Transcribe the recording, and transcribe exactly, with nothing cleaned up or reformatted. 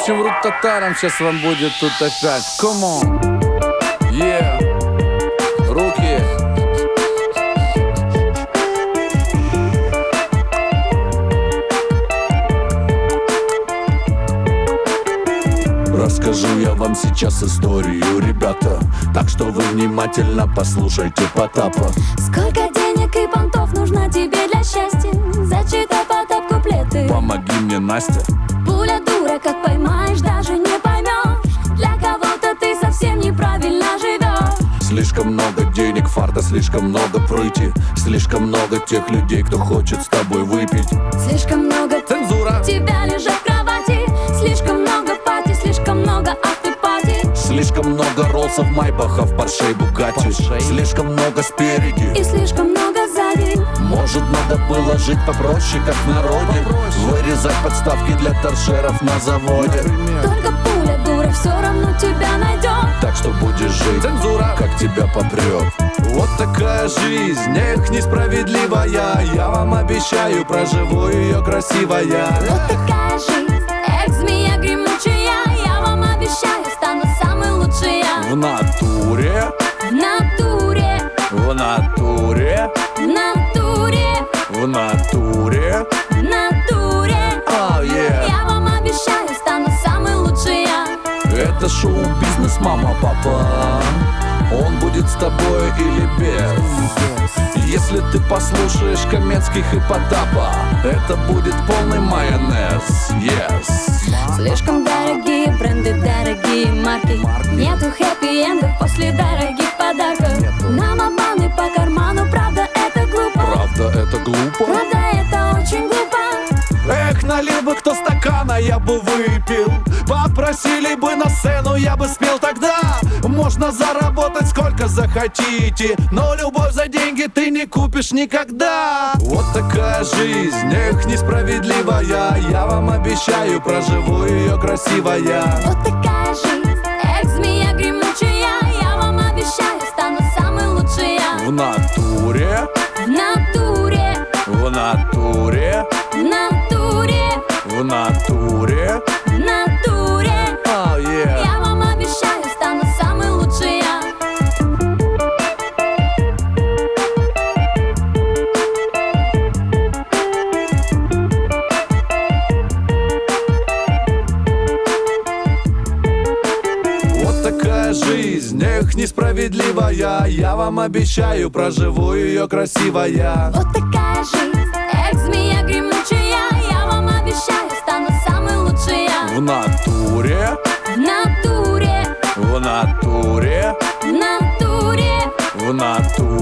общем, врут татарам сейчас вам будет тут опять. Come on. Yeah. Руки. Расскажу я вам сейчас историю, ребята, так что вы внимательно послушайте Потапа. Сколько денег и понтов нужно тебе для счастья? Зачитай, Потап, куплеты. Помоги мне, Настя. Пуля дура, как поймаешь, даже не поймешь. Для кого-то ты совсем неправильно живешь. Слишком много денег, фарта, слишком много прыти. Слишком много тех людей, кто хочет с тобой выпить. Слишком много Цензура. тебя лежит в кровати. Слишком много пати, слишком много автопати. Слишком много Роллсов, Майбахов, Поршей, Бугатти. Слишком много спереди И слишком много сзади. Может, надо было жить попроще, как в народе. Вырезать подставки для торшеров на заводе. Только пуля дура все равно тебя найдет. Так что будешь жить, Цензура. как тебя попрет. Вот такая жизнь, эх, несправедливая. Я вам обещаю, проживу ее красивая. Вот такая жизнь, эх, змея гремучая. Я вам обещаю, стану самой лучшей я. В натуре, В натуре, в натуре, в натуре, в натуре. в натуре. Oh, yeah. Я вам обещаю, стану самой лучшей я. Это шоу-бизнес, мама, папа. Он будет с тобой или без. Если ты послушаешь Каменских и Потапа, это будет полный майонез. Yes. Слишком дорогие бренды, дорогие марки. Нету хэппи-эндов после дорогих подарков. Нам обманы по карману, правда это глупо. Правда, это глупо. Правда это очень глупо. Эх, налил бы кто стакана, я бы выпил. Попросили бы на сцену, я бы спел тогда. Можно заработать сколько захотите, но любовь за деньги ты не купишь никогда. Вот такая жизнь, эх, несправедливая. Я вам обещаю, проживу ее красивая. Вот такая жизнь, эх, змея гремучая. Я вам обещаю, стану самой лучшей я. В натуре, В натуре, в натуре, в натуре, в натуре. в натуре. Oh, yeah. Я вам обещаю, стану самой лучшей я. Вот такая жизнь, эх, несправедливая. Я вам обещаю, проживу ее красивая. Вот такая жизнь, эх, змея гремучая. Я вам обещаю, стану самой лучшей я. В натуре, В натуре, в натуре, в натуре, в натуре.